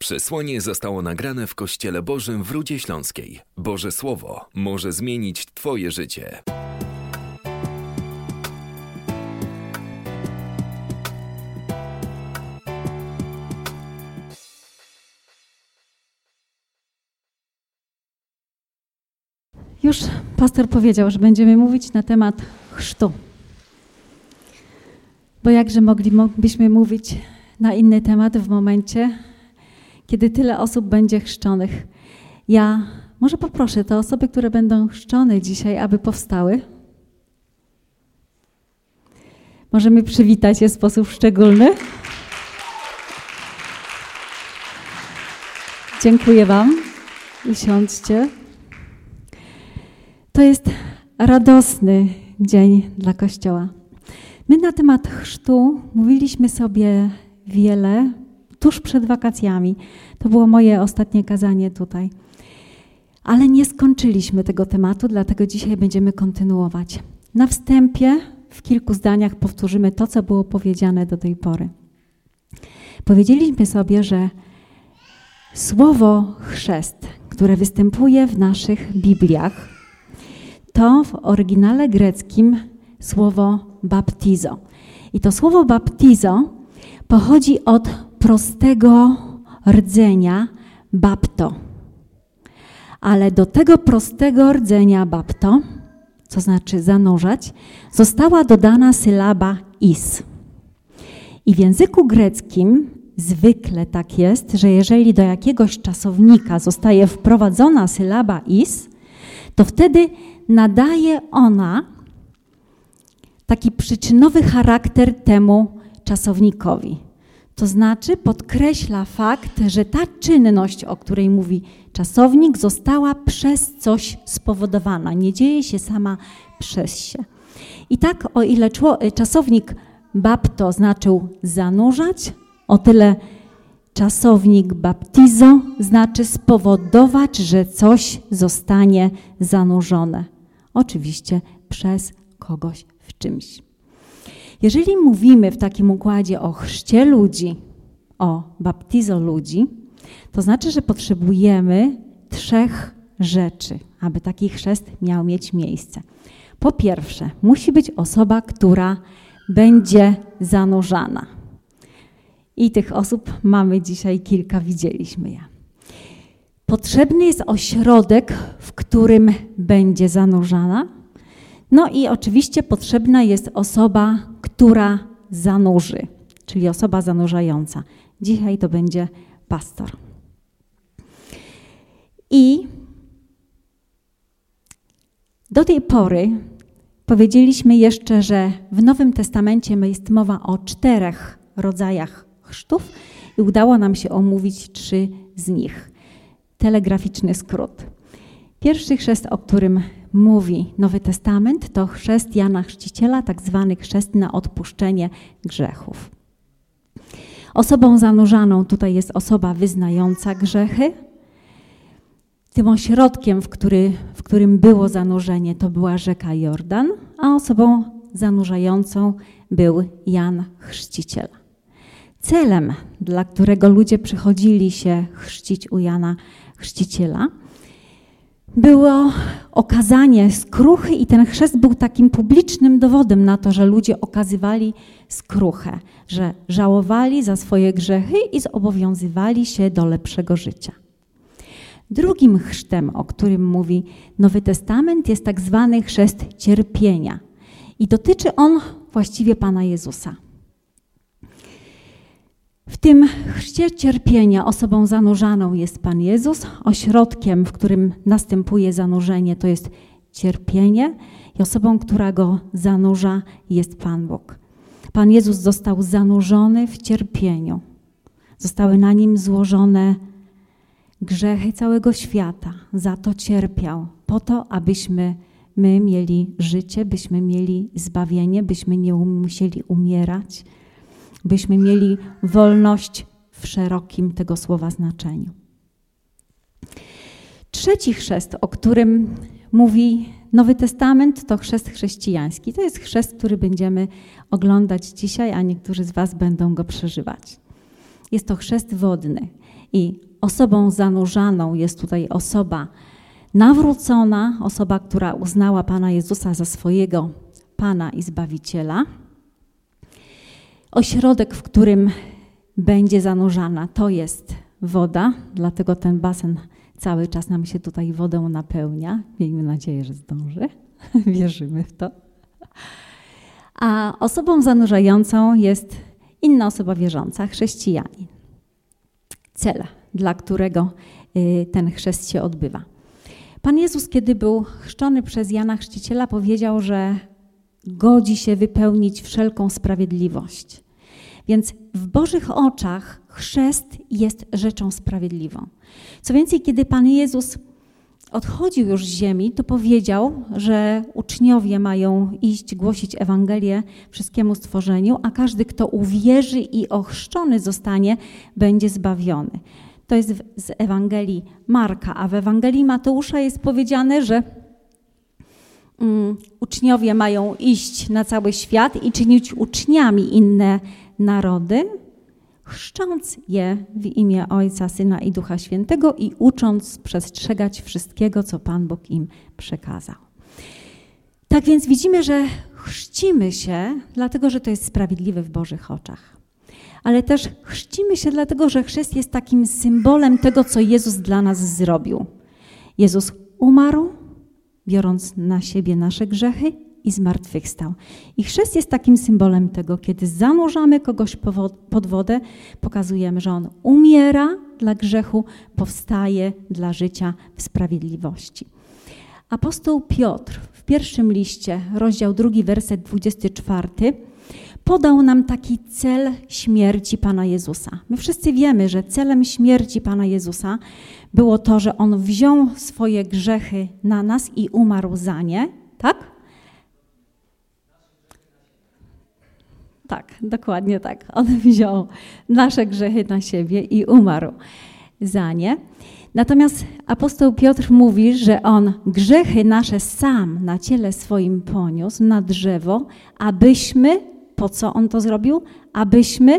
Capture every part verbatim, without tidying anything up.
Przesłanie zostało nagrane w Kościele Bożym w Rudzie Śląskiej. Boże Słowo może zmienić Twoje życie. Już pastor powiedział, że będziemy mówić na temat chrztu. Bo jakże moglibyśmy mówić na inny temat w momencie, kiedy tyle osób będzie chrzczonych. Ja może poproszę te osoby, które będą chrzczone dzisiaj, aby powstały. Możemy przywitać je w sposób szczególny. Dziękuję Wam. Usiądźcie. To jest radosny dzień dla Kościoła. My na temat chrztu mówiliśmy sobie wiele tuż przed wakacjami. To było moje ostatnie kazanie tutaj. Ale nie skończyliśmy tego tematu, dlatego dzisiaj będziemy kontynuować. Na wstępie w kilku zdaniach powtórzymy to, co było powiedziane do tej pory. Powiedzieliśmy sobie, że słowo chrzest, które występuje w naszych Bibliach, to w oryginale greckim słowo baptizo. I to słowo baptizo pochodzi od prostego rdzenia bapto. Ale do tego prostego rdzenia bapto, co znaczy zanurzać, została dodana sylaba is. I w języku greckim zwykle tak jest, że jeżeli do jakiegoś czasownika zostaje wprowadzona sylaba is, to wtedy nadaje ona taki przyczynowy charakter temu czasownikowi. To znaczy podkreśla fakt, że ta czynność, o której mówi czasownik, została przez coś spowodowana. Nie dzieje się sama przez się. I tak o ile czasownik bapto znaczył zanurzać, o tyle czasownik baptizo znaczy spowodować, że coś zostanie zanurzone. Oczywiście przez kogoś w czymś. Jeżeli mówimy w takim układzie o chrzcie ludzi, o baptizo ludzi, to znaczy, że potrzebujemy trzech rzeczy, aby taki chrzest miał mieć miejsce. Po pierwsze, musi być osoba, która będzie zanurzana. I tych osób mamy dzisiaj kilka, widzieliśmy je. Potrzebny jest ośrodek, w którym będzie zanurzana. No i oczywiście potrzebna jest osoba, która zanurzy, czyli osoba zanurzająca. Dzisiaj to będzie pastor. I do tej pory powiedzieliśmy jeszcze, że w Nowym Testamencie jest mowa o czterech rodzajach chrztów i udało nam się omówić trzy z nich. Telegraficzny skrót. Pierwszy chrzest, o którym mówi Nowy Testament, to chrzest Jana Chrzciciela, tak zwany chrzest na odpuszczenie grzechów. Osobą zanurzaną tutaj jest osoba wyznająca grzechy. Tym ośrodkiem, w, który, w którym było zanurzenie, to była rzeka Jordan, a osobą zanurzającą był Jan Chrzciciel. Celem, dla którego ludzie przychodzili się chrzcić u Jana Chrzciciela, było okazanie skruchy i ten chrzest był takim publicznym dowodem na to, że ludzie okazywali skruchę, że żałowali za swoje grzechy i zobowiązywali się do lepszego życia. Drugim chrztem, o którym mówi Nowy Testament, jest tak zwany chrzest cierpienia i dotyczy on właściwie Pana Jezusa. W tym chrzcie cierpienia osobą zanurzaną jest Pan Jezus, ośrodkiem, w którym następuje zanurzenie, to jest cierpienie i osobą, która go zanurza, jest Pan Bóg. Pan Jezus został zanurzony w cierpieniu. Zostały na nim złożone grzechy całego świata. Za to cierpiał, po to, abyśmy my mieli życie, byśmy mieli zbawienie, byśmy nie musieli umierać, byśmy mieli wolność w szerokim tego słowa znaczeniu. Trzeci chrzest, o którym mówi Nowy Testament, to chrzest chrześcijański. To jest chrzest, który będziemy oglądać dzisiaj, a niektórzy z was będą go przeżywać. Jest to chrzest wodny. I osobą zanurzaną jest tutaj osoba nawrócona, osoba, która uznała Pana Jezusa za swojego Pana i Zbawiciela. Ośrodek, w którym będzie zanurzana, to jest woda, dlatego ten basen cały czas nam się tutaj wodą napełnia. Miejmy nadzieję, że zdąży. Wierzymy w to. A osobą zanurzającą jest inna osoba wierząca, chrześcijanin. Cel, dla którego ten chrzest się odbywa. Pan Jezus, kiedy był chrzczony przez Jana Chrzciciela, powiedział, że godzi się wypełnić wszelką sprawiedliwość. Więc w Bożych oczach chrzest jest rzeczą sprawiedliwą. Co więcej, kiedy Pan Jezus odchodził już z ziemi, to powiedział, że uczniowie mają iść głosić Ewangelię wszystkiemu stworzeniu, a każdy, kto uwierzy i ochrzczony zostanie, będzie zbawiony. To jest z Ewangelii Marka, a w Ewangelii Mateusza jest powiedziane, że um, uczniowie mają iść na cały świat i czynić uczniami inne narody, chrzcząc je w imię Ojca, Syna i Ducha Świętego i ucząc przestrzegać wszystkiego, co Pan Bóg im przekazał. Tak więc widzimy, że chrzcimy się, dlatego że to jest sprawiedliwe w Bożych oczach. Ale też chrzcimy się dlatego, że chrzest jest takim symbolem tego, co Jezus dla nas zrobił. Jezus umarł, biorąc na siebie nasze grzechy i zmartwychwstał. I chrzest jest takim symbolem tego, kiedy zanurzamy kogoś pod wodę, pokazujemy, że on umiera dla grzechu, powstaje dla życia w sprawiedliwości. Apostoł Piotr w pierwszym liście, rozdział drugi, werset dwudziesty czwarty, podał nam taki cel śmierci Pana Jezusa. My wszyscy wiemy, że celem śmierci Pana Jezusa było to, że On wziął swoje grzechy na nas i umarł za nie, tak? Tak, dokładnie tak. On wziął nasze grzechy na siebie i umarł za nie. Natomiast apostoł Piotr mówi, że on grzechy nasze sam na ciele swoim poniósł na drzewo, abyśmy, po co on to zrobił? Abyśmy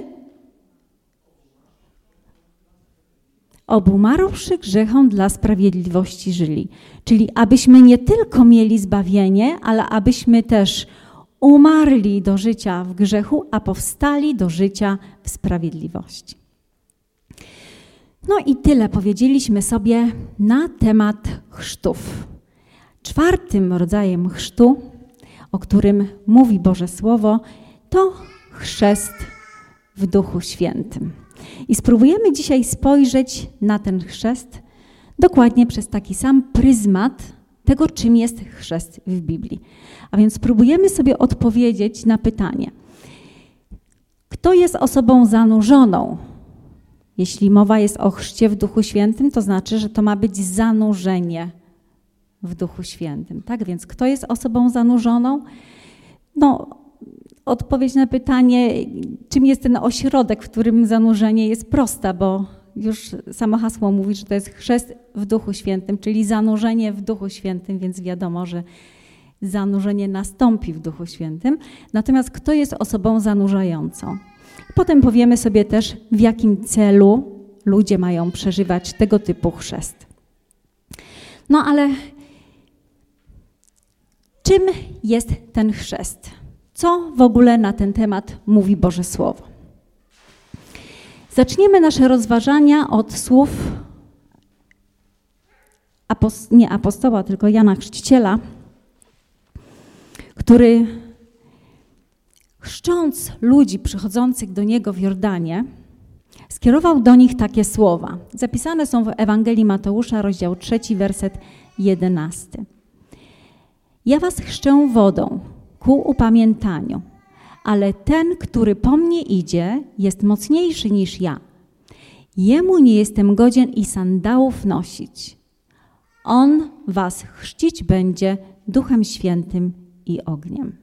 obumarłszy grzechom dla sprawiedliwości żyli. Czyli abyśmy nie tylko mieli zbawienie, ale abyśmy też umarli do życia w grzechu, a powstali do życia w sprawiedliwości. No i tyle powiedzieliśmy sobie na temat chrztów. Czwartym rodzajem chrztu, o którym mówi Boże Słowo, to chrzest w Duchu Świętym. I spróbujemy dzisiaj spojrzeć na ten chrzest dokładnie przez taki sam pryzmat tego, czym jest chrzest w Biblii. A więc spróbujemy sobie odpowiedzieć na pytanie, kto jest osobą zanurzoną? Jeśli mowa jest o chrzcie w Duchu Świętym, to znaczy, że to ma być zanurzenie w Duchu Świętym. Tak więc kto jest osobą zanurzoną? No, odpowiedź na pytanie, czym jest ten ośrodek, w którym zanurzenie jest prosta, bo już samo hasło mówi, że to jest chrzest w Duchu Świętym, czyli zanurzenie w Duchu Świętym, więc wiadomo, że zanurzenie nastąpi w Duchu Świętym. Natomiast kto jest osobą zanurzającą? Potem powiemy sobie też, w jakim celu ludzie mają przeżywać tego typu chrzest. No ale czym jest ten chrzest? Co w ogóle na ten temat mówi Boże Słowo? Zaczniemy nasze rozważania od słów apost- nie apostoła, tylko Jana Chrzciciela, który chrzcząc ludzi przychodzących do niego w Jordanie, skierował do nich takie słowa. Zapisane są w Ewangelii Mateusza, rozdział trzeci, werset jedenasty. Ja was chrzczę wodą ku upamiętaniu, ale ten, który po mnie idzie, jest mocniejszy niż ja. Jemu nie jestem godzien i sandałów nosić. On was chrzcić będzie Duchem Świętym i ogniem.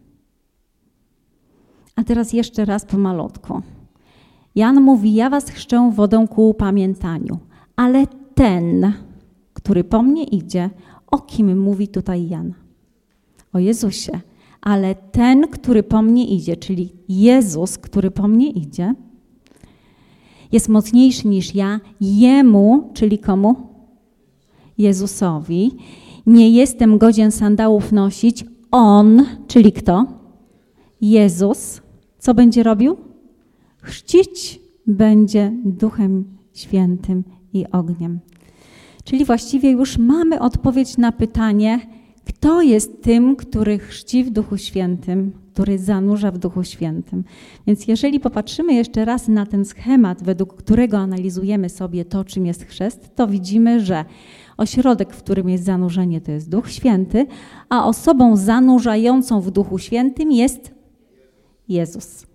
A teraz jeszcze raz pomalutku. Jan mówi, ja was chrzczę wodą ku upamiętaniu, ale ten, który po mnie idzie, o kim mówi tutaj Jan? O Jezusie. Ale ten, który po mnie idzie, czyli Jezus, który po mnie idzie, jest mocniejszy niż ja, jemu, czyli komu? Jezusowi, nie jestem godzien sandałów nosić, on, czyli kto? Jezus, co będzie robił? Chrzcić będzie Duchem Świętym i ogniem. Czyli właściwie już mamy odpowiedź na pytanie, kto jest tym, który chrzci w Duchu Świętym, który zanurza w Duchu Świętym. Więc jeżeli popatrzymy jeszcze raz na ten schemat, według którego analizujemy sobie to, czym jest chrzest, to widzimy, że ośrodek, w którym jest zanurzenie, to jest Duch Święty, a osobą zanurzającą w Duchu Świętym jest Jezus.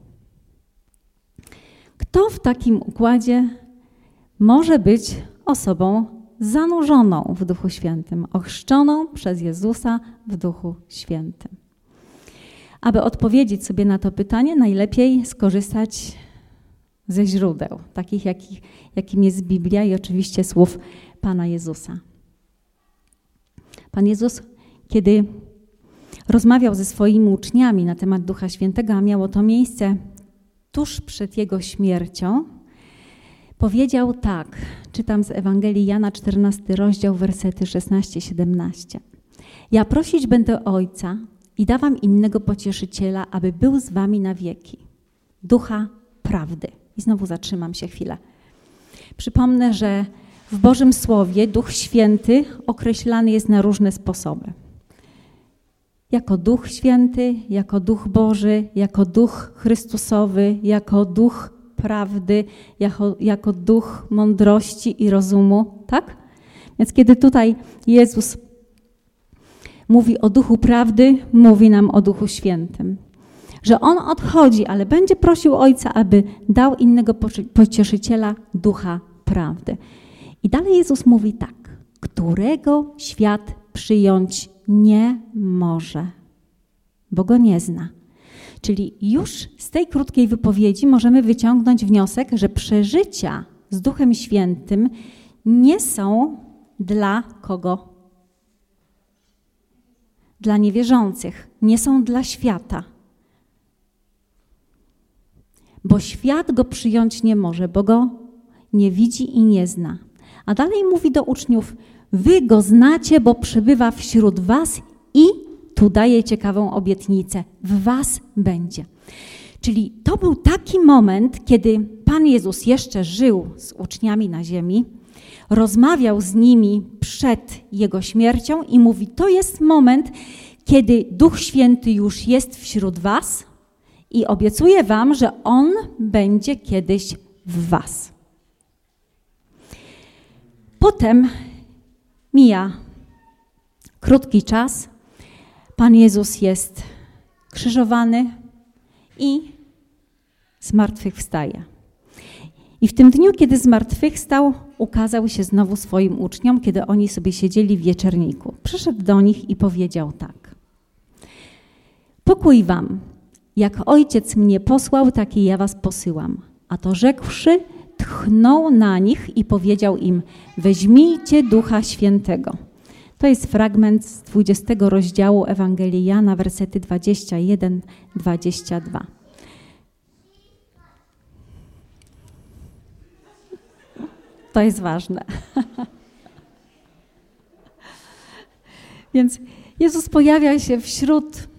Kto w takim układzie może być osobą zanurzoną w Duchu Świętym, ochrzczoną przez Jezusa w Duchu Świętym? Aby odpowiedzieć sobie na to pytanie, najlepiej skorzystać ze źródeł, takich jakich, jakim jest Biblia i oczywiście słów Pana Jezusa. Pan Jezus, kiedy rozmawiał ze swoimi uczniami na temat Ducha Świętego, a miało to miejsce tuż przed Jego śmiercią, powiedział tak, czytam z Ewangelii Jana, czternasty rozdział, wersety szesnaście siedemnaście. Ja prosić będę Ojca i da wam innego pocieszyciela, aby był z wami na wieki. Ducha prawdy. I znowu zatrzymam się chwilę. Przypomnę, że w Bożym Słowie Duch Święty określany jest na różne sposoby. Jako Duch Święty, jako Duch Boży, jako Duch Chrystusowy, jako Duch prawdy, jako, jako Duch mądrości i rozumu, tak? Więc kiedy tutaj Jezus mówi o Duchu prawdy, mówi nam o Duchu Świętym. Że On odchodzi, ale będzie prosił Ojca, aby dał innego pocieszyciela, Ducha prawdy. I dalej Jezus mówi tak, którego świat przyjąć nie może, bo go nie zna. Czyli już z tej krótkiej wypowiedzi możemy wyciągnąć wniosek, że przeżycia z Duchem Świętym nie są dla kogo? Dla niewierzących, nie są dla świata. Bo świat go przyjąć nie może, bo go nie widzi i nie zna. A dalej mówi do uczniów, wy go znacie, bo przebywa wśród was i tu daje ciekawą obietnicę, w was będzie. Czyli to był taki moment, kiedy Pan Jezus jeszcze żył z uczniami na ziemi, rozmawiał z nimi przed Jego śmiercią i mówi, to jest moment, kiedy Duch Święty już jest wśród was i obiecuję wam, że On będzie kiedyś w was. Potem mija krótki czas, Pan Jezus jest krzyżowany i zmartwychwstaje. I w tym dniu, kiedy zmartwychwstał, ukazał się znowu swoim uczniom, kiedy oni sobie siedzieli w wieczerniku. Przyszedł do nich i powiedział tak. Pokój wam, jak Ojciec mnie posłał, tak i ja was posyłam. A to rzekłszy, tchnął na nich i powiedział im, weźmijcie Ducha Świętego. To jest fragment z dwudziestego rozdziału Ewangelii Jana, wersety dwadzieścia jeden dwadzieścia dwa. To jest ważne. Więc Jezus pojawia się wśród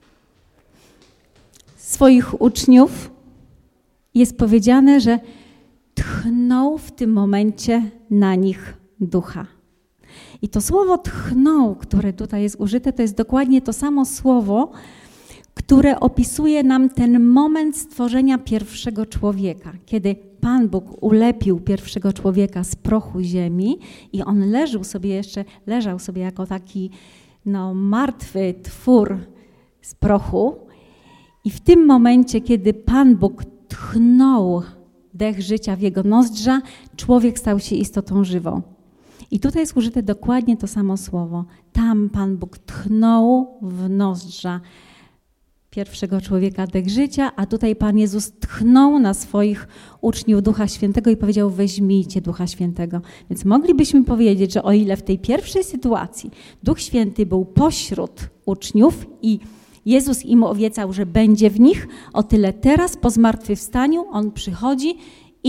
swoich uczniów. Jest powiedziane, że tchnął w tym momencie na nich Ducha. I to słowo tchnął, które tutaj jest użyte, to jest dokładnie to samo słowo, które opisuje nam ten moment stworzenia pierwszego człowieka, kiedy Pan Bóg ulepił pierwszego człowieka z prochu ziemi i on leżał sobie jeszcze, leżał sobie jako taki no, martwy twór z prochu. I w tym momencie, kiedy Pan Bóg tchnął dech życia w jego nozdrza, człowiek stał się istotą żywą. I tutaj jest użyte dokładnie to samo słowo. Tam Pan Bóg tchnął w nozdrza pierwszego człowieka dech życia, a tutaj Pan Jezus tchnął na swoich uczniów Ducha Świętego i powiedział, weźmijcie Ducha Świętego. Więc moglibyśmy powiedzieć, że o ile w tej pierwszej sytuacji Duch Święty był pośród uczniów i Jezus im obiecał, że będzie w nich, o tyle teraz po zmartwychwstaniu On przychodzi i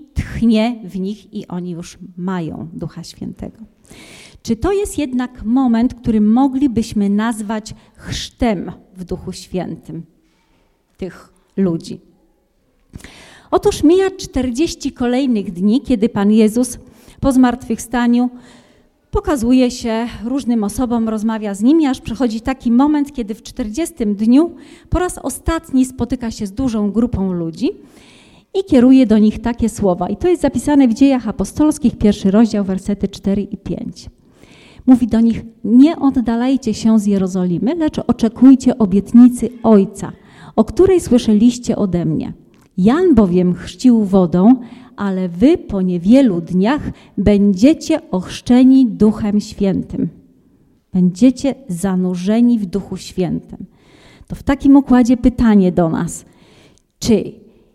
tchnie w nich i oni już mają Ducha Świętego. Czy to jest jednak moment, który moglibyśmy nazwać chrztem w Duchu Świętym tych ludzi? Otóż mija czterdzieści kolejnych dni, kiedy Pan Jezus po zmartwychwstaniu pokazuje się różnym osobom, rozmawia z nimi, aż przychodzi taki moment, kiedy w czterdziestym dniu po raz ostatni spotyka się z dużą grupą ludzi i kieruje do nich takie słowa. I to jest zapisane w Dziejach Apostolskich, pierwszy rozdział, wersety cztery i pięć. Mówi do nich: nie oddalajcie się z Jerozolimy, lecz oczekujcie obietnicy Ojca, o której słyszeliście ode mnie. Jan bowiem chrzcił wodą, ale wy po niewielu dniach będziecie ochrzczeni Duchem Świętym. Będziecie zanurzeni w Duchu Świętym. To w takim układzie pytanie do nas. Czy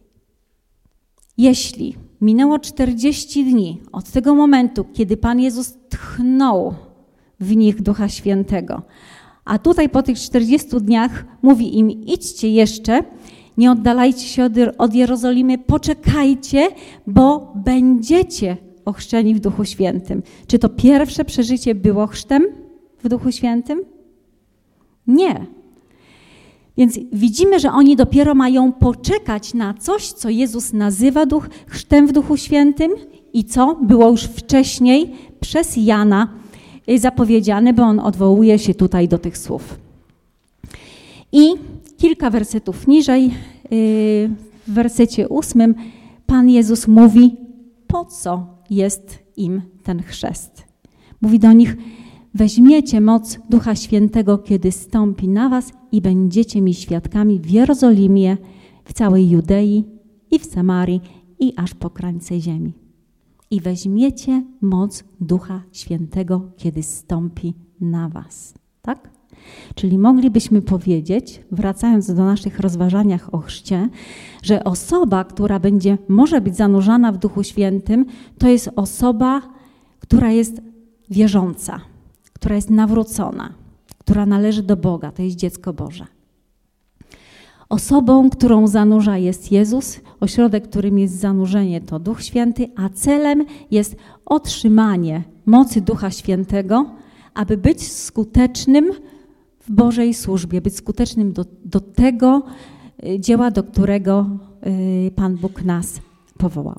jeśli minęło czterdzieści dni od tego momentu, kiedy Pan Jezus tchnął w nich Ducha Świętego, a tutaj po tych czterdziestu dniach mówi im: idźcie jeszcze, nie oddalajcie się od, od Jerozolimy, poczekajcie, bo będziecie ochrzczeni w Duchu Świętym. Czy to pierwsze przeżycie było chrztem w Duchu Świętym? Nie. Więc widzimy, że oni dopiero mają poczekać na coś, co Jezus nazywa duch, chrztem w Duchu Świętym i co było już wcześniej przez Jana zapowiedziane, bo on odwołuje się tutaj do tych słów. I kilka wersetów niżej, w wersecie ósmym, Pan Jezus mówi, po co jest im ten chrzest. Mówi do nich: weźmiecie moc Ducha Świętego, kiedy stąpi na was i będziecie mi świadkami w Jerozolimie, w całej Judei i w Samarii i aż po krańce ziemi. I weźmiecie moc Ducha Świętego, kiedy stąpi na was. Tak? Czyli moglibyśmy powiedzieć, wracając do naszych rozważaniach o chrzcie, że osoba, która będzie, może być zanurzana w Duchu Świętym, to jest osoba, która jest wierząca, która jest nawrócona, która należy do Boga, to jest dziecko Boże. Osobą, którą zanurza, jest Jezus, ośrodek, którym jest zanurzenie, to Duch Święty, a celem jest otrzymanie mocy Ducha Świętego, aby być skutecznym w Bożej służbie, być skutecznym do, do tego dzieła, do którego Pan Bóg nas powołał.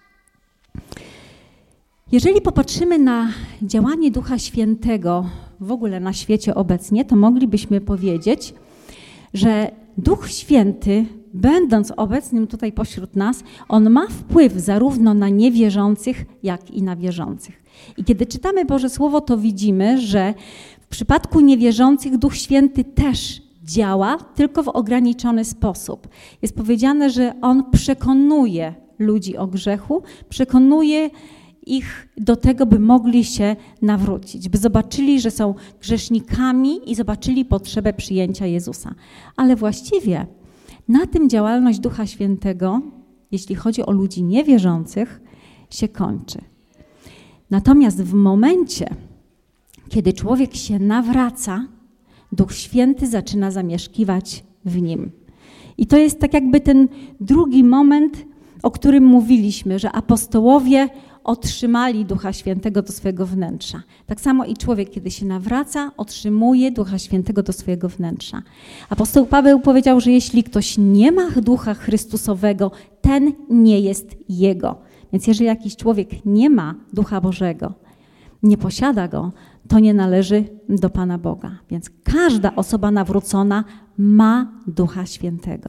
Jeżeli popatrzymy na działanie Ducha Świętego w ogóle na świecie obecnie, to moglibyśmy powiedzieć, że Duch Święty, będąc obecnym tutaj pośród nas, on ma wpływ zarówno na niewierzących, jak i na wierzących. I kiedy czytamy Boże Słowo, to widzimy, że w przypadku niewierzących Duch Święty też działa, tylko w ograniczony sposób. Jest powiedziane, że on przekonuje ludzi o grzechu, przekonuje ich do tego, by mogli się nawrócić, by zobaczyli, że są grzesznikami i zobaczyli potrzebę przyjęcia Jezusa. Ale właściwie na tym działalność Ducha Świętego, jeśli chodzi o ludzi niewierzących, się kończy. Natomiast w momencie, kiedy człowiek się nawraca, Duch Święty zaczyna zamieszkiwać w nim. I to jest tak jakby ten drugi moment, o którym mówiliśmy, że apostołowie otrzymali Ducha Świętego do swojego wnętrza. Tak samo i człowiek, kiedy się nawraca, otrzymuje Ducha Świętego do swojego wnętrza. Apostoł Paweł powiedział, że jeśli ktoś nie ma Ducha Chrystusowego, ten nie jest jego. Więc jeżeli jakiś człowiek nie ma Ducha Bożego, nie posiada go, to nie należy do Pana Boga. Więc każda osoba nawrócona ma Ducha Świętego.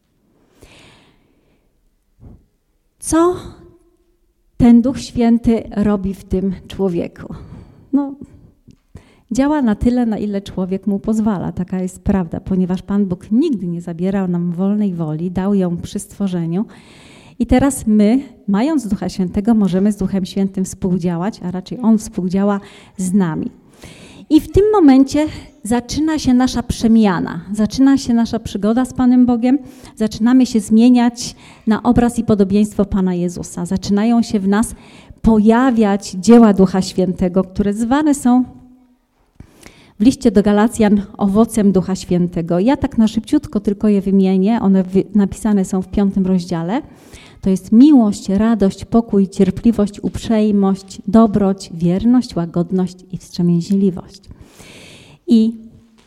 Co ten Duch Święty robi w tym człowieku? No, działa na tyle, na ile człowiek mu pozwala. Taka jest prawda, ponieważ Pan Bóg nigdy nie zabierał nam wolnej woli, dał ją przy stworzeniu. I teraz my, mając Ducha Świętego, możemy z Duchem Świętym współdziałać, a raczej On współdziała z nami. I w tym momencie zaczyna się nasza przemiana, zaczyna się nasza przygoda z Panem Bogiem, zaczynamy się zmieniać na obraz i podobieństwo Pana Jezusa. Zaczynają się w nas pojawiać dzieła Ducha Świętego, które zwane są w liście do Galacjan owocem Ducha Świętego. Ja tak na szybciutko tylko je wymienię, one napisane są w piątym rozdziale. To jest miłość, radość, pokój, cierpliwość, uprzejmość, dobroć, wierność, łagodność i wstrzemięźliwość. I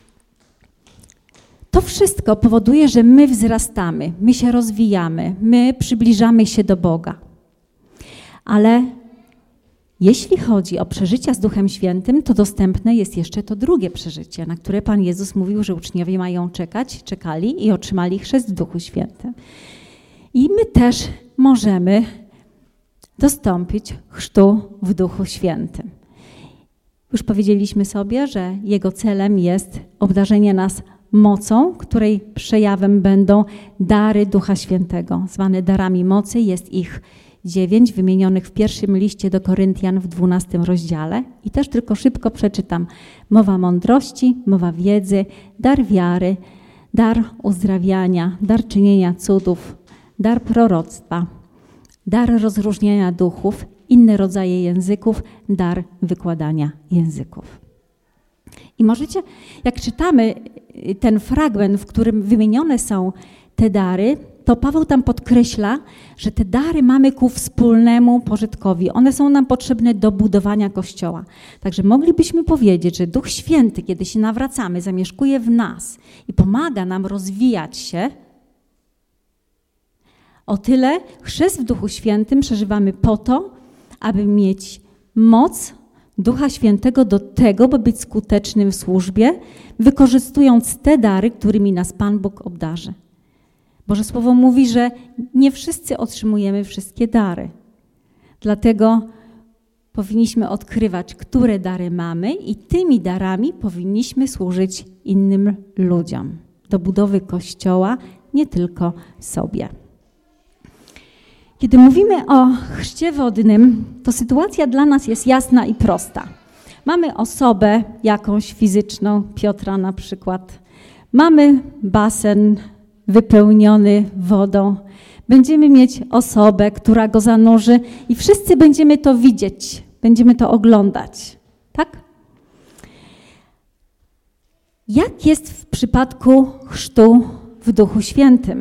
to wszystko powoduje, że my wzrastamy, my się rozwijamy, my przybliżamy się do Boga. Ale jeśli chodzi o przeżycia z Duchem Świętym, to dostępne jest jeszcze to drugie przeżycie, na które Pan Jezus mówił, że uczniowie mają czekać, czekali i otrzymali chrzest w Duchu Świętym. I my też możemy dostąpić chrztu w Duchu Świętym. Już powiedzieliśmy sobie, że jego celem jest obdarzenie nas mocą, której przejawem będą dary Ducha Świętego. Zwane darami mocy, jest ich dziewięć, wymienionych w pierwszym liście do Koryntian w dwunastym rozdziale. I też tylko szybko przeczytam. Mowa mądrości, mowa wiedzy, dar wiary, dar uzdrawiania, dar czynienia cudów, dar proroctwa, dar rozróżniania duchów, inne rodzaje języków, dar wykładania języków. I możecie, jak czytamy ten fragment, w którym wymienione są te dary, to Paweł tam podkreśla, że te dary mamy ku wspólnemu pożytkowi. One są nam potrzebne do budowania Kościoła. Także moglibyśmy powiedzieć, że Duch Święty, kiedy się nawracamy, zamieszkuje w nas i pomaga nam rozwijać się. O tyle chrzest w Duchu Świętym przeżywamy po to, aby mieć moc Ducha Świętego do tego, by być skutecznym w służbie, wykorzystując te dary, którymi nas Pan Bóg obdarzy. Boże Słowo mówi, że nie wszyscy otrzymujemy wszystkie dary. Dlatego powinniśmy odkrywać, które dary mamy i tymi darami powinniśmy służyć innym ludziom. Do budowy Kościoła, nie tylko sobie. Kiedy mówimy o chrzcie wodnym, to sytuacja dla nas jest jasna i prosta. Mamy osobę jakąś fizyczną, Piotra na przykład. Mamy basen wypełniony wodą. Będziemy mieć osobę, która go zanurzy i wszyscy będziemy to widzieć, będziemy to oglądać. Tak? Jak jest w przypadku chrztu w Duchu Świętym?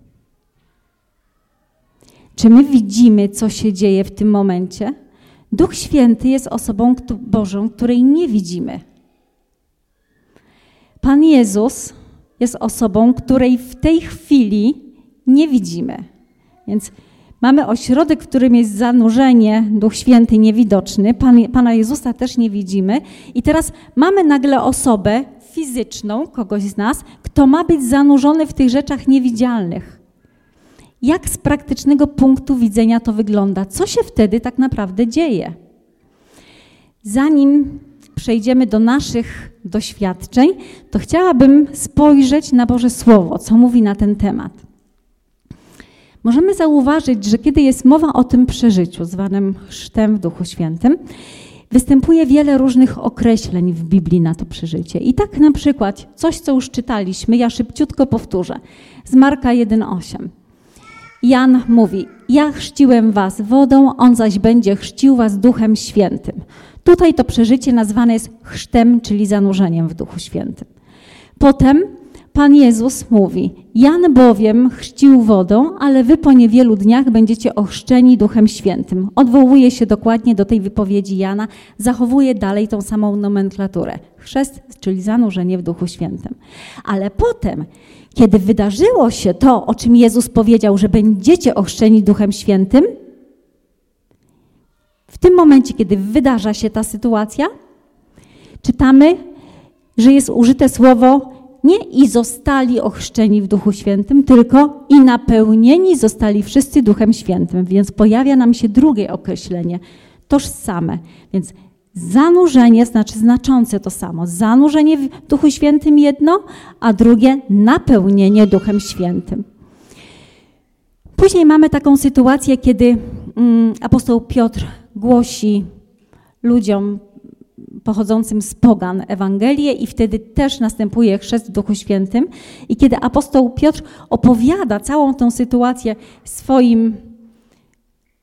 Czy my widzimy, co się dzieje w tym momencie? Duch Święty jest osobą Bożą, której nie widzimy. Pan Jezus jest osobą, której w tej chwili nie widzimy. Więc mamy ośrodek, w którym jest zanurzenie, Duch Święty niewidoczny, Pan, Pana Jezusa też nie widzimy. I teraz mamy nagle osobę fizyczną, kogoś z nas, kto ma być zanurzony w tych rzeczach niewidzialnych. Jak z praktycznego punktu widzenia to wygląda? Co się wtedy tak naprawdę dzieje? Zanim przejdziemy do naszych doświadczeń, to chciałabym spojrzeć na Boże Słowo, co mówi na ten temat. Możemy zauważyć, że kiedy jest mowa o tym przeżyciu, zwanym chrztem w Duchu Świętym, występuje wiele różnych określeń w Biblii na to przeżycie. I tak na przykład coś, co już czytaliśmy, ja szybciutko powtórzę, z Marka jeden osiem. Jan mówi, ja chrzciłem was wodą, on zaś będzie chrzcił was Duchem Świętym. Tutaj to przeżycie nazwane jest chrztem, czyli zanurzeniem w Duchu Świętym. Potem Pan Jezus mówi, Jan bowiem chrzcił wodą, ale wy po niewielu dniach będziecie ochrzczeni Duchem Świętym. Odwołuje się dokładnie do tej wypowiedzi Jana, zachowuje dalej tą samą nomenklaturę. Chrzest, czyli zanurzenie w Duchu Świętym. Ale potem, kiedy wydarzyło się to, o czym Jezus powiedział, że będziecie ochrzczeni Duchem Świętym, w tym momencie, kiedy wydarza się ta sytuacja, czytamy, że jest użyte słowo nie i zostali ochrzczeni w Duchu Świętym, tylko i napełnieni zostali wszyscy Duchem Świętym. Więc pojawia nam się drugie określenie, tożsame. Więc zanurzenie znaczy znaczące to samo. Zanurzenie w Duchu Świętym jedno, a drugie napełnienie Duchem Świętym. Później mamy taką sytuację, kiedy mm, apostoł Piotr głosi ludziom pochodzącym z pogan Ewangelię i wtedy też następuje chrzest w Duchu Świętym. I kiedy apostoł Piotr opowiada całą tą sytuację swoim,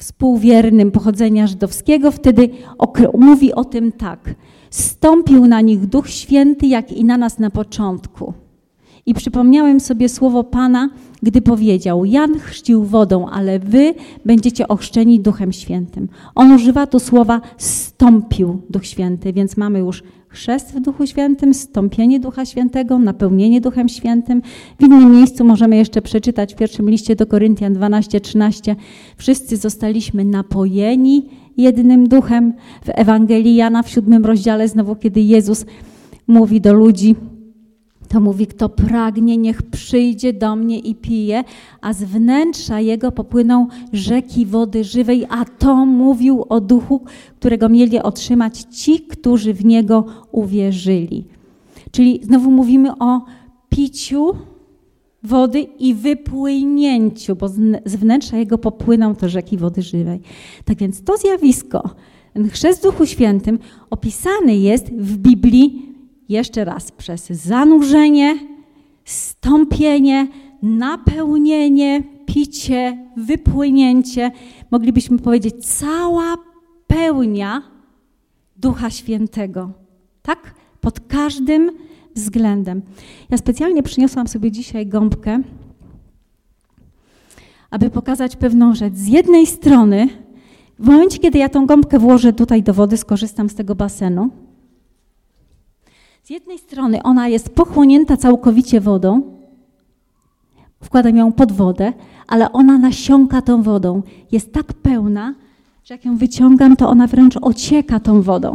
współwiernym pochodzenia żydowskiego, wtedy mówi o tym tak. Stąpił na nich Duch Święty, jak i na nas na początku. I przypomniałem sobie słowo Pana, gdy powiedział: Jan chrzcił wodą, ale wy będziecie ochrzczeni Duchem Świętym. On używa tu słowa stąpił Duch Święty, więc mamy już chrzest w Duchu Świętym, stąpienie Ducha Świętego, napełnienie Duchem Świętym. W innym miejscu możemy jeszcze przeczytać w pierwszym liście do Koryntian dwanaście trzynaście. Wszyscy zostaliśmy napojeni jednym duchem. W Ewangelii Jana w siódmym rozdziale znowu, kiedy Jezus mówi do ludzi, to mówi: kto pragnie, niech przyjdzie do mnie i pije, a z wnętrza jego popłyną rzeki wody żywej, a to mówił o duchu, którego mieli otrzymać ci, którzy w niego uwierzyli. Czyli znowu mówimy o piciu wody i wypłynięciu, bo z wnętrza jego popłyną to rzeki wody żywej. Tak więc to zjawisko, ten chrzest w Duchu Świętym, opisany jest w Biblii jeszcze raz przez zanurzenie, stąpienie, napełnienie, picie, wypłynięcie. Moglibyśmy powiedzieć cała pełnia Ducha Świętego. Tak? Pod każdym względem. Ja specjalnie przyniosłam sobie dzisiaj gąbkę, aby pokazać pewną rzecz. Z jednej strony, w momencie, kiedy ja tą gąbkę włożę tutaj do wody, skorzystam z tego basenu, z jednej strony ona jest pochłonięta całkowicie wodą, wkładam ją pod wodę, ale ona nasiąka tą wodą. Jest tak pełna, że jak ją wyciągam, to ona wręcz ocieka tą wodą.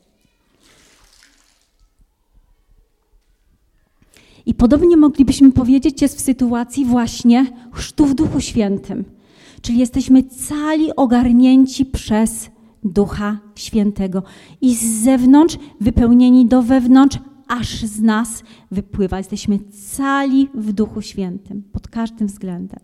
I podobnie moglibyśmy powiedzieć, jest w sytuacji właśnie chrztu w Duchu Świętym. Czyli jesteśmy cali ogarnięci przez Ducha Świętego. I z zewnątrz wypełnieni do wewnątrz, aż z nas wypływa. Jesteśmy cali w Duchu Świętym, pod każdym względem.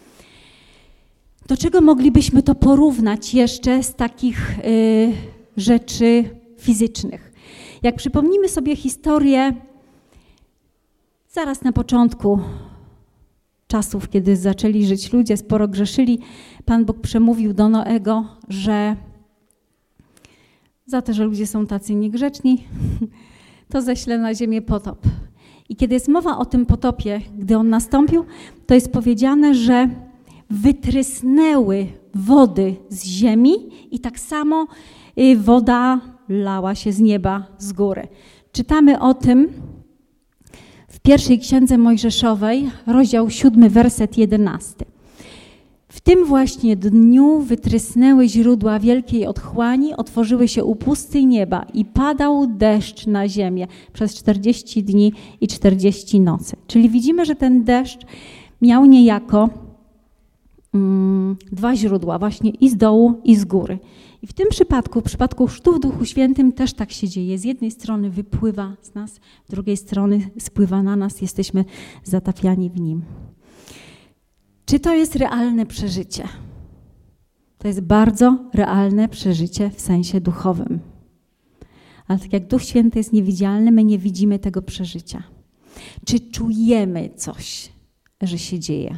Do czego moglibyśmy to porównać jeszcze z takich y, rzeczy fizycznych? Jak przypomnimy sobie historię zaraz na początku czasów, kiedy zaczęli żyć ludzie, sporo grzeszyli, Pan Bóg przemówił do Noego, że za to, że ludzie są tacy niegrzeczni, to ześlę na ziemię potop. I kiedy jest mowa o tym potopie, gdy on nastąpił, to jest powiedziane, że wytrysnęły wody z ziemi i tak samo woda lała się z nieba, z góry. Czytamy o tym w pierwszej księdze Mojżeszowej, rozdział siódmy, werset jedenasty. W tym właśnie dniu wytrysnęły źródła wielkiej otchłani, otworzyły się upusty nieba i padał deszcz na ziemię przez czterdzieści dni i czterdzieści nocy. Czyli widzimy, że ten deszcz miał niejako mm, dwa źródła, właśnie i z dołu, i z góry. I w tym przypadku, w przypadku chrztu w Duchu Świętym też tak się dzieje. Z jednej strony wypływa z nas, z drugiej strony spływa na nas, jesteśmy zatapiani w nim. Czy to jest realne przeżycie? To jest bardzo realne przeżycie w sensie duchowym. Ale tak jak Duch Święty jest niewidzialny, my nie widzimy tego przeżycia. Czy czujemy coś, że się dzieje?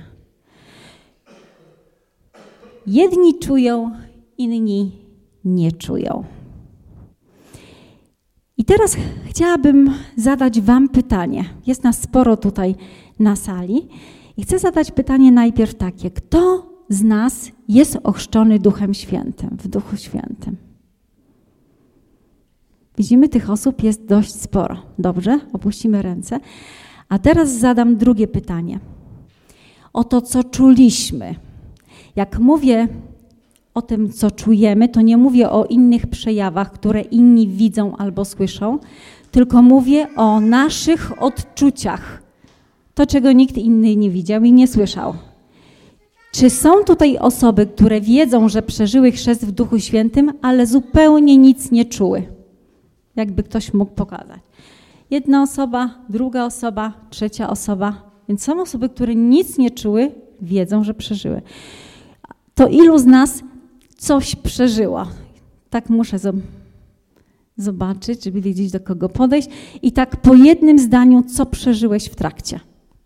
Jedni czują, inni nie czują. I teraz chciałabym zadać wam pytanie. Jest nas sporo tutaj na sali. I chcę zadać pytanie najpierw takie. Kto z nas jest ochrzczony Duchem Świętym, w Duchu Świętym? Widzimy, tych osób jest dość sporo. Dobrze? Opuścimy ręce. A teraz zadam drugie pytanie. O to, co czuliśmy. Jak mówię o tym, co czujemy, to nie mówię o innych przejawach, które inni widzą albo słyszą, tylko mówię o naszych odczuciach. To, czego nikt inny nie widział i nie słyszał. Czy są tutaj osoby, które wiedzą, że przeżyły chrzest w Duchu Świętym, ale zupełnie nic nie czuły? Jakby ktoś mógł pokazać. Jedna osoba, druga osoba, trzecia osoba. Więc są osoby, które nic nie czuły, wiedzą, że przeżyły. To ilu z nas coś przeżyło? Tak muszę zobaczyć, żeby wiedzieć, do kogo podejść. I tak po jednym zdaniu, co przeżyłeś w trakcie?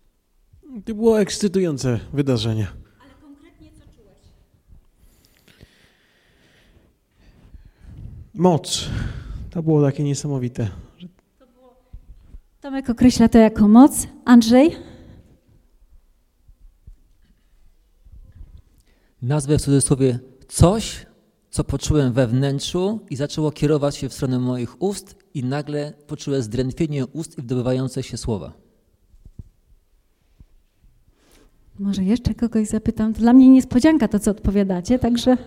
To było ekscytujące wydarzenie. Ale konkretnie co czułeś? Moc. To było takie niesamowite. Tomek określa to jako moc. Andrzej? Nazwę w cudzysłowie coś, co poczułem we wnętrzu i zaczęło kierować się w stronę moich ust i nagle poczułem zdrętwienie ust i wydobywające się słowa. Może jeszcze kogoś zapytam. To dla mnie niespodzianka to, co odpowiadacie, także...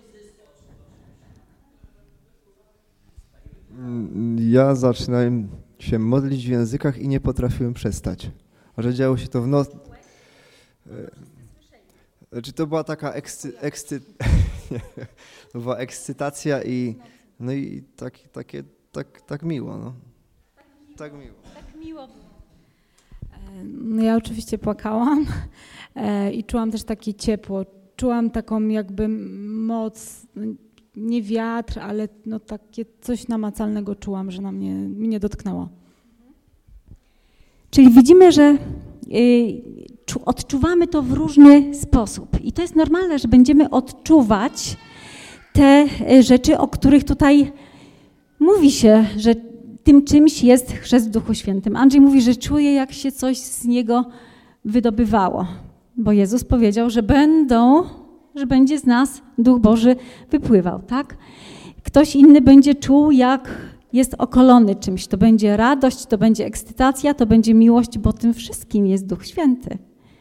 Ja zaczynałem się modlić w językach i nie potrafiłem przestać. A że działo się to w nocy... Czy to była taka ekscy... ekscy... to była ekscytacja i... No i tak, takie, tak, tak miło, no. Tak miło. Tak miło było. No ja oczywiście płakałam i czułam też takie ciepło. Czułam taką jakby moc, nie wiatr, ale no takie coś namacalnego czułam, że na mnie, mnie dotknęło. Czyli widzimy, że y, odczuwamy to w różny sposób. I to jest normalne, że będziemy odczuwać te rzeczy, o których tutaj mówi się, że tym czymś jest chrzest w Duchu Świętym. Andrzej mówi, że czuje, jak się coś z niego wydobywało. Bo Jezus powiedział, że będą, że będzie z nas Duch Boży wypływał, tak? Ktoś inny będzie czuł, jak jest okolony czymś. To będzie radość, to będzie ekscytacja, to będzie miłość, bo tym wszystkim jest Duch Święty.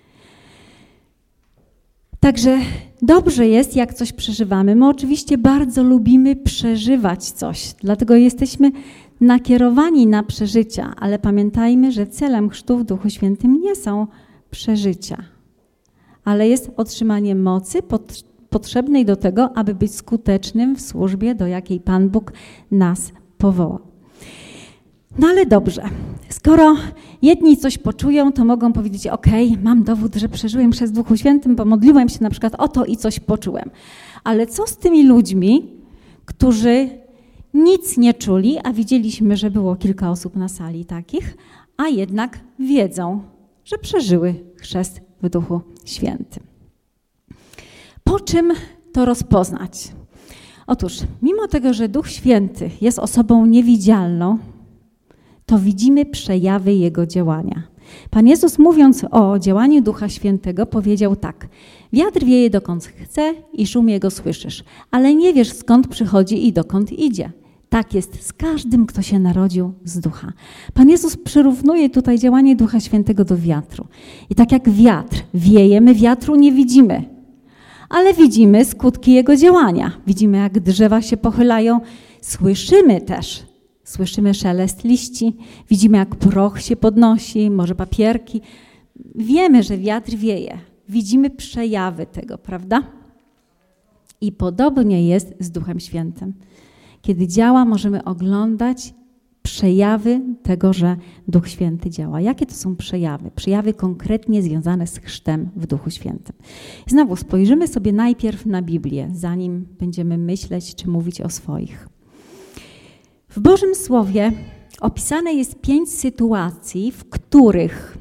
Także dobrze jest, jak coś przeżywamy. My oczywiście bardzo lubimy przeżywać coś, dlatego jesteśmy nakierowani na przeżycia, ale pamiętajmy, że celem chrztu w Duchu Świętym nie są przeżycia, ale jest otrzymanie mocy pot- potrzebnej do tego, aby być skutecznym w służbie, do jakiej Pan Bóg nas powołał. No ale dobrze, skoro jedni coś poczują, to mogą powiedzieć, okej, mam dowód, że przeżyłem przez Duchu Świętym, pomodliłem się na przykład o to i coś poczułem. Ale co z tymi ludźmi, którzy nic nie czuli, a widzieliśmy, że było kilka osób na sali takich, a jednak wiedzą, że przeżyły chrzest w Duchu Świętym. Po czym to rozpoznać? Otóż, mimo tego, że Duch Święty jest osobą niewidzialną, to widzimy przejawy Jego działania. Pan Jezus, mówiąc o działaniu Ducha Świętego, powiedział tak: wiatr wieje dokąd chce i szum Jego słyszysz, ale nie wiesz, skąd przychodzi i dokąd idzie. Tak jest z każdym, kto się narodził z Ducha. Pan Jezus przyrównuje tutaj działanie Ducha Świętego do wiatru. I tak jak wiatr wieje, my wiatru nie widzimy, ale widzimy skutki Jego działania. Widzimy, jak drzewa się pochylają, słyszymy też, słyszymy szelest liści, widzimy, jak proch się podnosi, może papierki. Wiemy, że wiatr wieje, widzimy przejawy tego, prawda? I podobnie jest z Duchem Świętym. Kiedy działa, możemy oglądać przejawy tego, że Duch Święty działa. Jakie to są przejawy? Przejawy konkretnie związane z chrztem w Duchu Świętym. Znowu spojrzymy sobie najpierw na Biblię, zanim będziemy myśleć czy mówić o swoich. W Bożym Słowie opisane jest pięć sytuacji, w których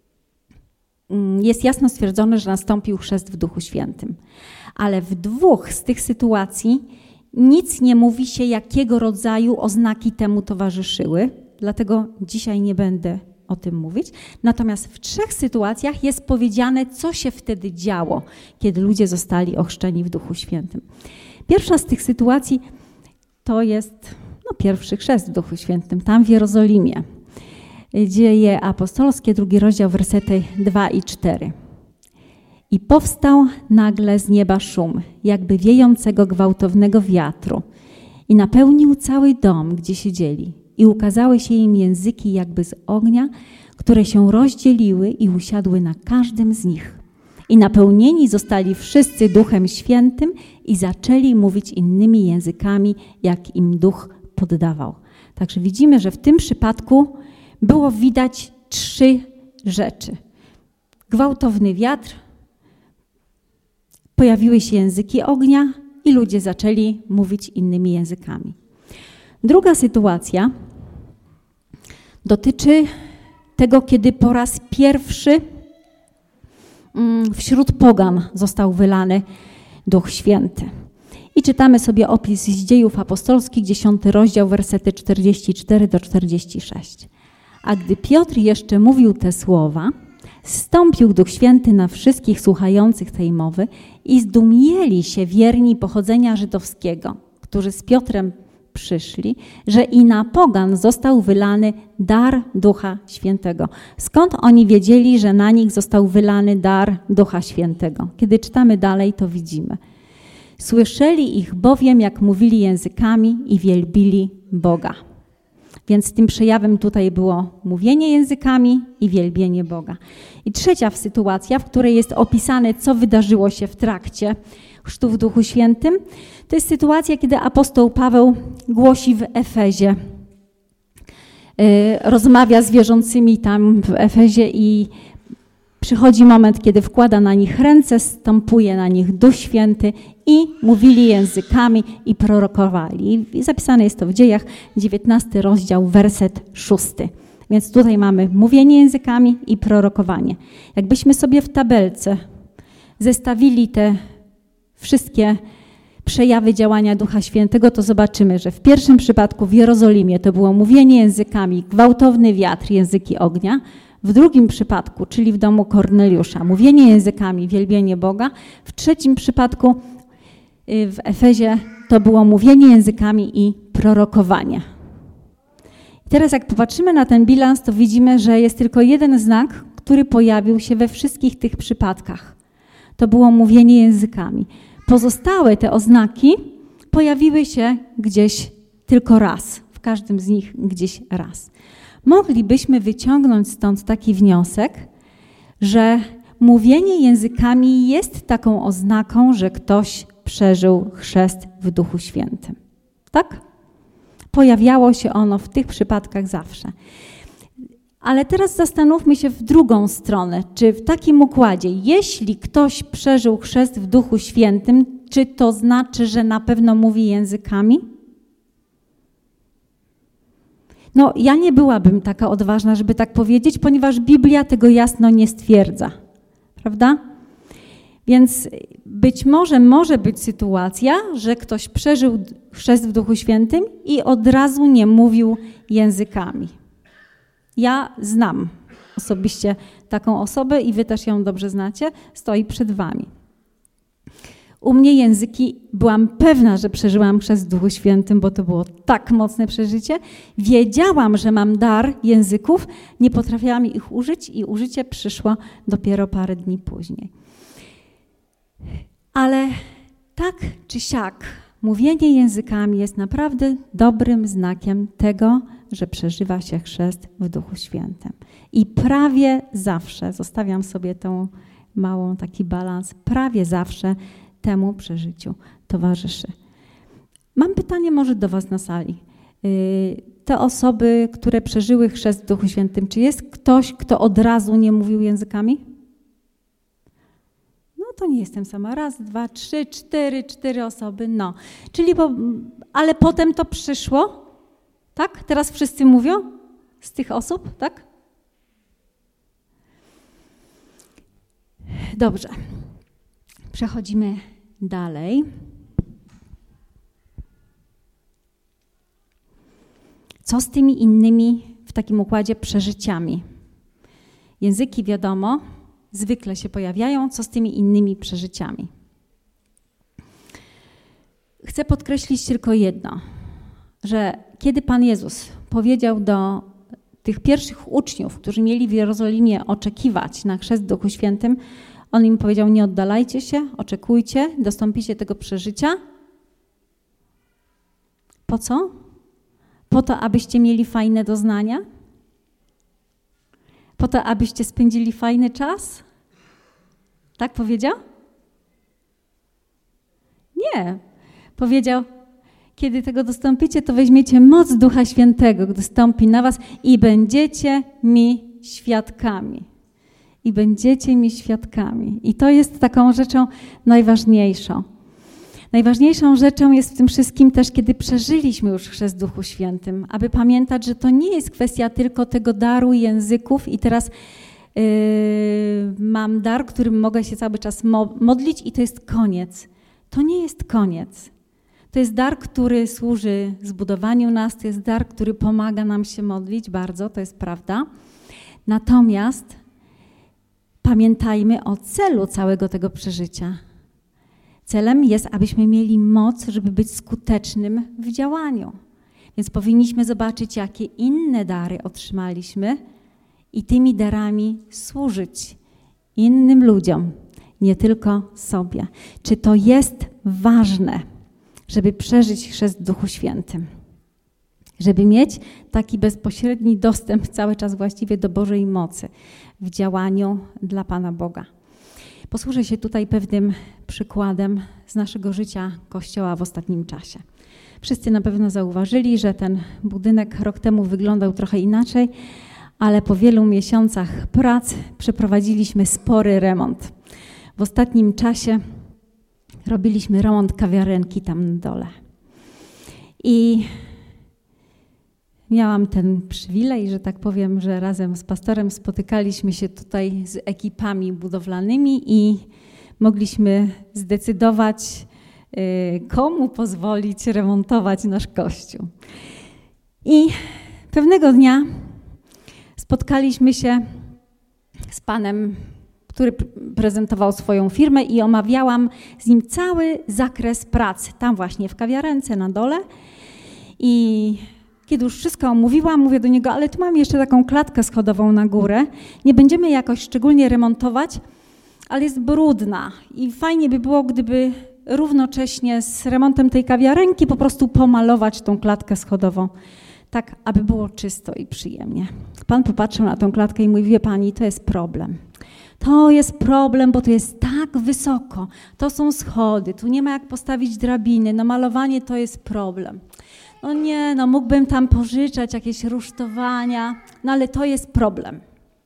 jest jasno stwierdzone, że nastąpił chrzest w Duchu Świętym. Ale w dwóch z tych sytuacji nic nie mówi się, jakiego rodzaju oznaki temu towarzyszyły, dlatego dzisiaj nie będę o tym mówić. Natomiast w trzech sytuacjach jest powiedziane, co się wtedy działo, kiedy ludzie zostali ochrzczeni w Duchu Świętym. Pierwsza z tych sytuacji to jest no, pierwszy chrzest w Duchu Świętym, tam w Jerozolimie. Dzieje apostolskie, drugi rozdział, wersety dwa i cztery. I powstał nagle z nieba szum, jakby wiejącego gwałtownego wiatru, i napełnił cały dom, gdzie siedzieli. I ukazały się im języki jakby z ognia, które się rozdzieliły i usiadły na każdym z nich. I napełnieni zostali wszyscy Duchem Świętym i zaczęli mówić innymi językami, jak im Duch poddawał. Także widzimy, że w tym przypadku było widać trzy rzeczy. Gwałtowny wiatr, pojawiły się języki ognia i ludzie zaczęli mówić innymi językami. Druga sytuacja dotyczy tego, kiedy po raz pierwszy wśród pogan został wylany Duch Święty. I czytamy sobie opis z Dziejów Apostolskich, dziesiąty rozdział, wersety czterdzieści cztery do czterdziestu sześciu. A gdy Piotr jeszcze mówił te słowa, zstąpił Duch Święty na wszystkich słuchających tej mowy i zdumieli się wierni pochodzenia żydowskiego, którzy z Piotrem przyszli, że i na pogan został wylany dar Ducha Świętego. Skąd oni wiedzieli, że na nich został wylany dar Ducha Świętego? Kiedy czytamy dalej, to widzimy. Słyszeli ich bowiem, jak mówili językami i wielbili Boga. Więc tym przejawem tutaj było mówienie językami i wielbienie Boga. I trzecia sytuacja, w której jest opisane, co wydarzyło się w trakcie chrztu w Duchu Świętym, to jest sytuacja, kiedy apostoł Paweł głosi w Efezie. Rozmawia z wierzącymi tam w Efezie i przychodzi moment, kiedy wkłada na nich ręce, stępuje na nich Duch Święty i mówili językami i prorokowali. I zapisane jest to w Dziejach, dziewiętnasty rozdział, werset szósty. Więc tutaj mamy mówienie językami i prorokowanie. Jakbyśmy sobie w tabelce zestawili te wszystkie przejawy działania Ducha Świętego, to zobaczymy, że w pierwszym przypadku w Jerozolimie to było mówienie językami, gwałtowny wiatr, języki ognia. W drugim przypadku, czyli w domu Korneliusza, mówienie językami, wielbienie Boga. W trzecim przypadku w Efezie to było mówienie językami i prorokowanie. I teraz jak popatrzymy na ten bilans, to widzimy, że jest tylko jeden znak, który pojawił się we wszystkich tych przypadkach. To było mówienie językami. Pozostałe te oznaki pojawiły się gdzieś tylko raz. W każdym z nich gdzieś raz. Moglibyśmy wyciągnąć stąd taki wniosek, że mówienie językami jest taką oznaką, że ktoś przeżył chrzest w Duchu Świętym. Tak? Pojawiało się ono w tych przypadkach zawsze. Ale teraz zastanówmy się w drugą stronę. Czy w takim układzie, jeśli ktoś przeżył chrzest w Duchu Świętym, czy to znaczy, że na pewno mówi językami? No, ja nie byłabym taka odważna, żeby tak powiedzieć, ponieważ Biblia tego jasno nie stwierdza. Prawda? Więc być może może być sytuacja, że ktoś przeżył chrzest w Duchu Świętym i od razu nie mówił językami. Ja znam osobiście taką osobę i wy też ją dobrze znacie, stoi przed wami. U mnie języki, byłam pewna, że przeżyłam chrzest w Duchu Świętym, bo to było tak mocne przeżycie. Wiedziałam, że mam dar języków, nie potrafiłam ich użyć i użycie przyszło dopiero parę dni później. Ale tak czy siak, mówienie językami jest naprawdę dobrym znakiem tego, że przeżywa się chrzest w Duchu Świętym. I prawie zawsze, zostawiam sobie tą małą taki balans, prawie zawsze temu przeżyciu towarzyszy. Mam pytanie może do was na sali. Te osoby, które przeżyły chrzest w Duchu Świętym, czy jest ktoś, kto od razu nie mówił językami? No to nie jestem sama. Raz, dwa, trzy, cztery, cztery osoby. No. Czyli, bo, ale potem to przyszło, tak? Teraz wszyscy mówią z tych osób, tak? Dobrze. Przechodzimy dalej. Co z tymi innymi w takim układzie przeżyciami? Języki, wiadomo, zwykle się pojawiają. Co z tymi innymi przeżyciami? Chcę podkreślić tylko jedno, że kiedy Pan Jezus powiedział do tych pierwszych uczniów, którzy mieli w Jerozolimie oczekiwać na chrzest w Duchu Świętym, On im powiedział, nie oddalajcie się, oczekujcie, dostąpicie tego przeżycia. Po co? Po to, abyście mieli fajne doznania? Po to, abyście spędzili fajny czas? Tak powiedział? Nie. Powiedział, kiedy tego dostąpicie, to weźmiecie moc Ducha Świętego, gdy stąpi na was i będziecie mi świadkami. I będziecie mi świadkami. I to jest taką rzeczą najważniejszą. Najważniejszą rzeczą jest w tym wszystkim też, kiedy przeżyliśmy już chrzest w Duchu Świętym, aby pamiętać, że to nie jest kwestia tylko tego daru języków i teraz yy, mam dar, którym mogę się cały czas mo- modlić i to jest koniec. To nie jest koniec. To jest dar, który służy zbudowaniu nas, to jest dar, który pomaga nam się modlić bardzo, to jest prawda. Natomiast pamiętajmy o celu całego tego przeżycia. Celem jest, abyśmy mieli moc, żeby być skutecznym w działaniu. Więc powinniśmy zobaczyć, jakie inne dary otrzymaliśmy i tymi darami służyć innym ludziom, nie tylko sobie. Czy to jest ważne, żeby przeżyć chrzest w Duchu Świętym? Żeby mieć taki bezpośredni dostęp cały czas właściwie do Bożej mocy w działaniu dla Pana Boga. Posłużę się tutaj pewnym przykładem z naszego życia Kościoła w ostatnim czasie. Wszyscy na pewno zauważyli, że ten budynek rok temu wyglądał trochę inaczej, ale po wielu miesiącach prac przeprowadziliśmy spory remont. W ostatnim czasie robiliśmy remont kawiarenki tam na dole. I miałam ten przywilej, że tak powiem, że razem z pastorem spotykaliśmy się tutaj z ekipami budowlanymi i mogliśmy zdecydować, komu pozwolić remontować nasz kościół. I pewnego dnia spotkaliśmy się z panem, który prezentował swoją firmę i omawiałam z nim cały zakres prac, tam właśnie w kawiarence na dole. I kiedy już wszystko omówiłam, mówię do niego, ale tu mam jeszcze taką klatkę schodową na górę, nie będziemy jakoś szczególnie remontować, ale jest brudna i fajnie by było, gdyby równocześnie z remontem tej kawiarenki po prostu pomalować tą klatkę schodową, tak aby było czysto i przyjemnie. Pan popatrzył na tą klatkę i mówi, wie pani, to jest problem. To jest problem, bo to jest tak wysoko, to są schody, tu nie ma jak postawić drabiny, no malowanie to jest problem. No nie, no mógłbym tam pożyczać jakieś rusztowania, no ale to jest problem.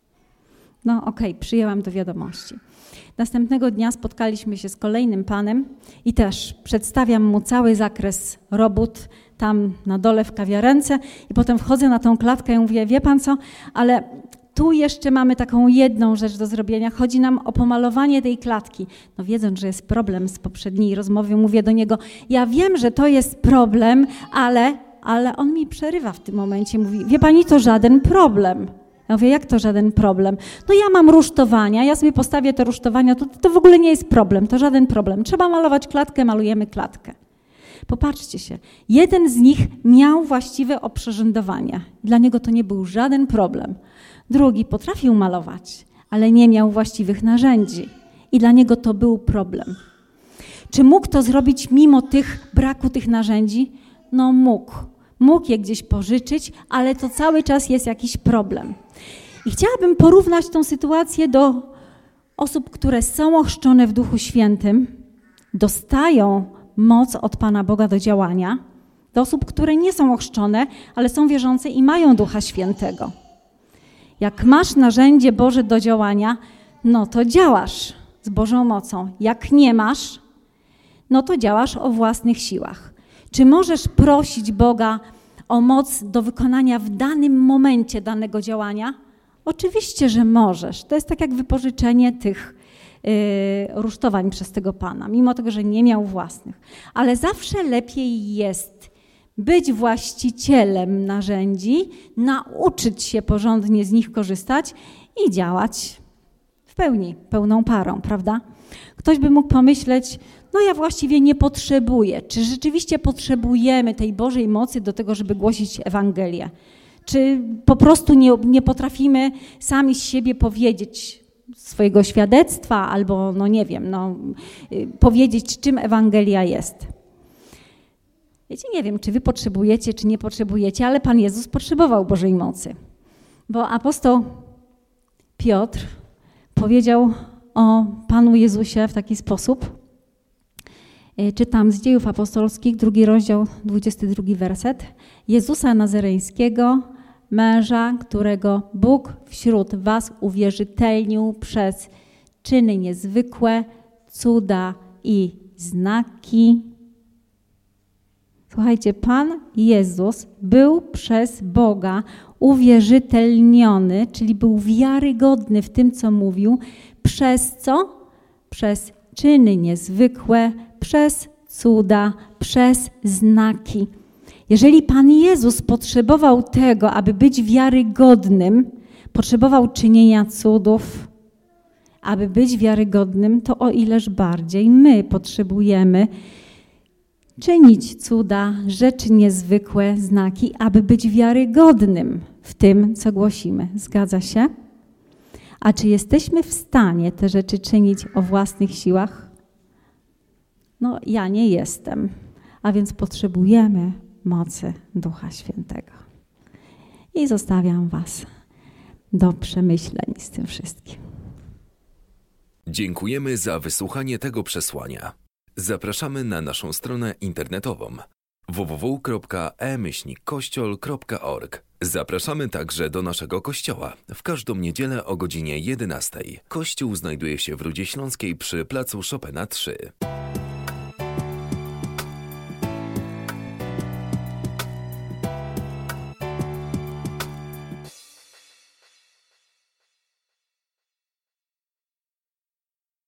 No okej, okay, przyjęłam do wiadomości. Następnego dnia spotkaliśmy się z kolejnym panem i też przedstawiam mu cały zakres robót tam na dole w kawiarence i potem wchodzę na tą klatkę i mówię, wie pan co, ale tu jeszcze mamy taką jedną rzecz do zrobienia, chodzi nam o pomalowanie tej klatki. No wiedząc, że jest problem z poprzedniej rozmowy, mówię do niego, ja wiem, że to jest problem, ale, ale on mi przerywa w tym momencie, mówi, wie pani, to żaden problem. Ja mówię, jak to żaden problem? No ja mam rusztowania, ja sobie postawię te rusztowania, to, to w ogóle nie jest problem, to żaden problem. Trzeba malować klatkę, malujemy klatkę. Popatrzcie się, jeden z nich miał właściwe oprzyrządowanie. Dla niego to nie był żaden problem. Drugi potrafił malować, ale nie miał właściwych narzędzi. I dla niego to był problem. Czy mógł to zrobić mimo tych braku tych narzędzi? No mógł. Mógł je gdzieś pożyczyć, ale to cały czas jest jakiś problem. I chciałabym porównać tą sytuację do osób, które są ochrzczone w Duchu Świętym, dostają moc od Pana Boga do działania, do osób, które nie są ochrzczone, ale są wierzące i mają Ducha Świętego. Jak masz narzędzie Boże do działania, no to działasz z Bożą mocą. Jak nie masz, no to działasz o własnych siłach. Czy możesz prosić Boga o moc do wykonania w danym momencie danego działania? Oczywiście, że możesz. To jest tak jak wypożyczenie tych yy, rusztowań przez tego Pana, mimo tego, że nie miał własnych. Ale zawsze lepiej jest być właścicielem narzędzi, nauczyć się porządnie z nich korzystać i działać w pełni, pełną parą, prawda? Ktoś by mógł pomyśleć, no ja właściwie nie potrzebuję. Czy rzeczywiście potrzebujemy tej Bożej mocy do tego, żeby głosić Ewangelię? Czy po prostu nie, nie potrafimy sami z siebie powiedzieć swojego świadectwa albo, no nie wiem, no, powiedzieć, czym Ewangelia jest? Wiecie, nie wiem, czy wy potrzebujecie, czy nie potrzebujecie, ale Pan Jezus potrzebował Bożej mocy. Bo apostoł Piotr powiedział o Panu Jezusie w taki sposób. Czytam z Dziejów Apostolskich, drugi rozdział, dwudziesty drugi werset. Jezusa Nazareńskiego, męża, którego Bóg wśród was uwierzytelnił przez czyny niezwykłe, cuda i znaki. Słuchajcie, Pan Jezus był przez Boga uwierzytelniony, czyli był wiarygodny w tym, co mówił, przez co? Przez czyny niezwykłe, przez cuda, przez znaki. Jeżeli Pan Jezus potrzebował tego, aby być wiarygodnym, potrzebował czynienia cudów, aby być wiarygodnym, to o ileż bardziej my potrzebujemy czynić cuda, rzeczy niezwykłe, znaki, aby być wiarygodnym w tym, co głosimy. Zgadza się? A czy jesteśmy w stanie te rzeczy czynić o własnych siłach? No, ja nie jestem, a więc potrzebujemy mocy Ducha Świętego. I zostawiam Was do przemyśleń z tym wszystkim. Dziękujemy za wysłuchanie tego przesłania. Zapraszamy na naszą stronę internetową w w w kropka e myślnik kościol kropka org. Zapraszamy także do naszego kościoła w każdą niedzielę o godzinie jedenastej. Kościół znajduje się w Rudzie Śląskiej przy placu Chopina trzy.